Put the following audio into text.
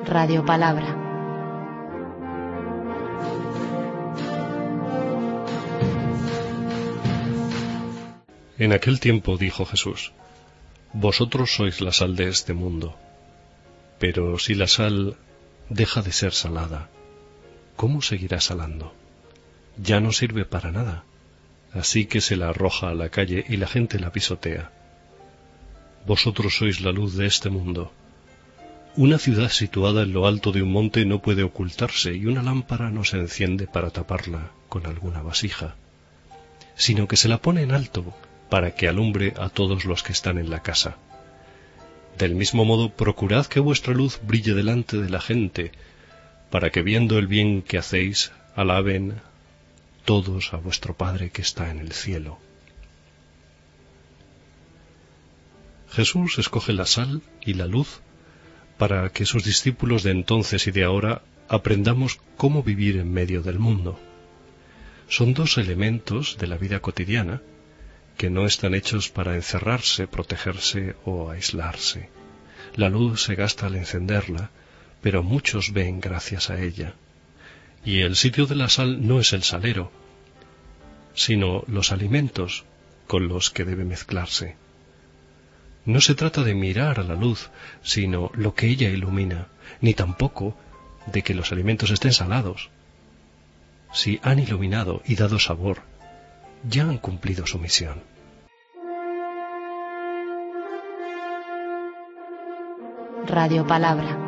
Radio Palabra. En aquel tiempo dijo Jesús: Vosotros sois la sal de este mundo. Pero si la sal deja de ser salada, ¿cómo seguirá salando? Ya no sirve para nada, así que se la arroja a la calle y la gente la pisotea. Vosotros sois la luz de este mundo. Una ciudad situada en lo alto de un monte no puede ocultarse, y una lámpara no se enciende para taparla con alguna vasija, sino que se la pone en alto para que alumbre a todos los que están en la casa. Del mismo modo, procurad que vuestra luz brille delante de la gente, para que viendo el bien que hacéis, alaben todos a vuestro Padre que está en el cielo. Jesús escoge la sal y la luz para que sus discípulos de entonces y de ahora aprendamos cómo vivir en medio del mundo. Son dos elementos de la vida cotidiana que no están hechos para encerrarse, protegerse o aislarse. La luz se gasta al encenderla, pero muchos ven gracias a ella. Y el sitio de la sal no es el salero, sino los alimentos con los que debe mezclarse. No se trata de mirar a la luz, sino lo que ella ilumina, ni tampoco de que los alimentos estén salados. Si han iluminado y dado sabor, ya han cumplido su misión. Radio Palabra.